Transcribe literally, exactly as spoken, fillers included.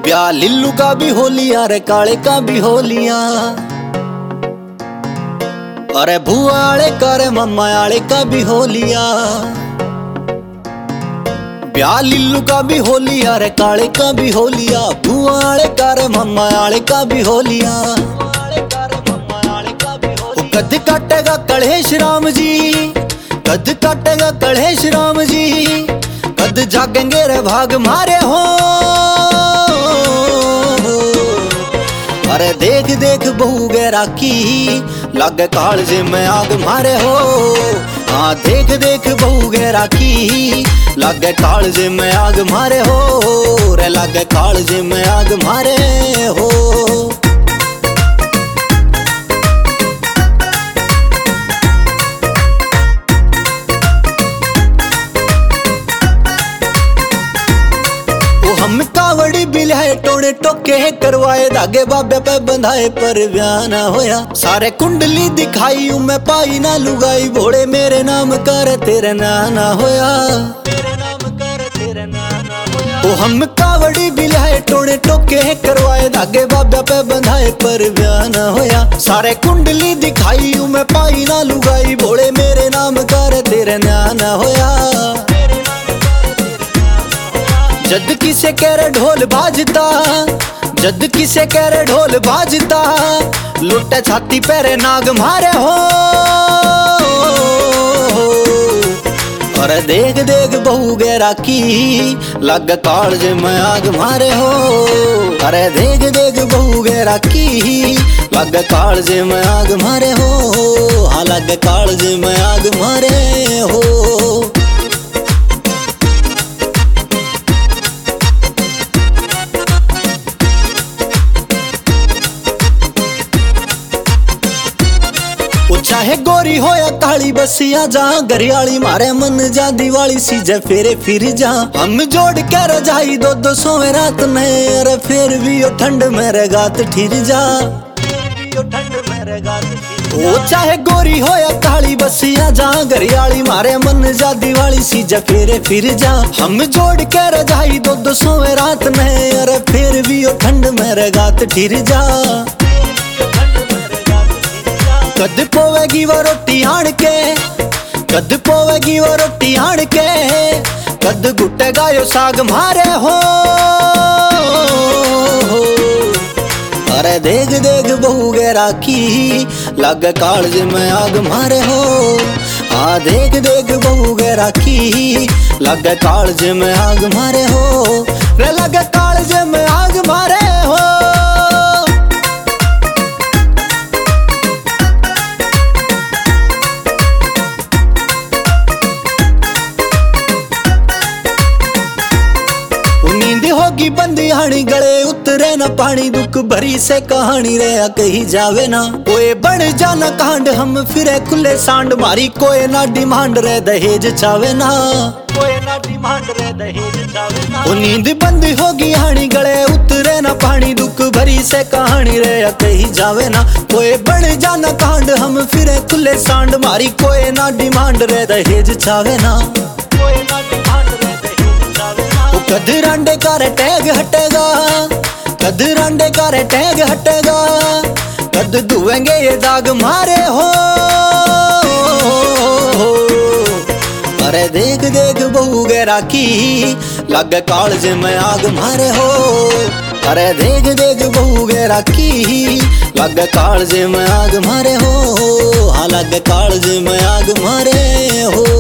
ब्याह लिल्लू का भी होलिया रे काले का भी होलिया, अरे भुआ आले का रे मम्मा आले का भी होलिया। ब्याह लिल्लू का भी होलिया रे काले का भी होलिया, भुआ आले का रे मम्मा आले का भी होलिया। कद काटेगा कलेश राम जी, कद काटेगा कलेश राम जी, कद जागेंगे रे भाग मारे हो। अरे देख देख बहू गैरा की लागे कालजे में आग मारे हो। हाँ देख देख बहू गैरा की लागे कालजे में आग मारे हो, रे लागे कालजे में आग मारे हो। हम कावड़ी बिलाए टोने टोके करवाए, धागे बाबे पे बंधाए पर ब्याह ना होया। सारे कुंडली दिखाई मैं पाई ना लुगाई, भोले मेरे नाम कर तेरे ना ना होया, तेरे नाम कर तेरे ना ना होया। ओ हम कावड़ी बिलाए टोने टोके करवाए, धागे बाबे पे बंधाए पर ब्याह ना होया। सारे कुंडली दिखाई मैं पाई ना लुगाई, भोले मेरे नाम कर तेरे ना ना होया। जद किसे कह रहे ढोल बाजता, जद किसे कह रहे ढोल बाजता, लुटे छाती पैरे नाग मारे हो। अरे देख देख बहू गैरा की लग कालजे में आग मारे हो। अरे देख देख बहू गैरा की लग कालजे में आग मारे हो। हाँ लग कालजे में आग मारे हो। चाहे गोरी हो या काली बसिया जा, गरियाली मारे मन जा दिवाली सीजे फेरे फिर जा। हम जोड़ के रजाई दो दो सोए रात में, अरे फिर भी ओ ठंड में रेगात ठिर जा। ओ चाहे गोरी हो या काली बसिया जा, गरियाली मारे मन जा दिवाली सीजे फेरे फिर जा। हम जोड़ के रजाई दो दो सोए रात में, अरे फिर भी ओ ठंड में रेगात ठिर जा। कद पोवेगी वो रोटी आण के, कद पोवेगी वो रोटी आण के, कद गुटेगा यो साग मारे हो। अरे देख देख बहू गैरा की लग कालजे में आग मारे हो। हाँ देख देख बहू गैरा की लग कालजे में आग मारे हो, रे लग कालजे में आग मारे हो। होगी बंदी हानी गले उतरे न पानी, दुख भरी से कहानी रे कही जावे ना। कोई बन जाना कांड हम फिरे खुले सांड, मारी कोई ना डिमांड रे दहेज चावे ना, कोई ना डिमांड रे दहेज चावे ना। ओ नींद बंदी होगी हानी गले उतरे न पानी, दुख भरी से कहानी रे कही जावे ना। कोई बन जाना कांड हम फिरे खुले सांड, मारी कोई ना डिमांड रे दहेज चावे ना, कोई ना डिमांड रे दहेज चावे ना। कद रांडे का रे टैग हटेगा, कद रांडे का रे टैग हटेगा, कद धुएंगे ये दाग मारे हो। अरे देख देख बहू गैरा की लग कालजे में आग मारे हो। अरे देख देख बहू गैरा की लग कालजे में आग मारे हो। हाँ लग कालजे में आग मारे हो।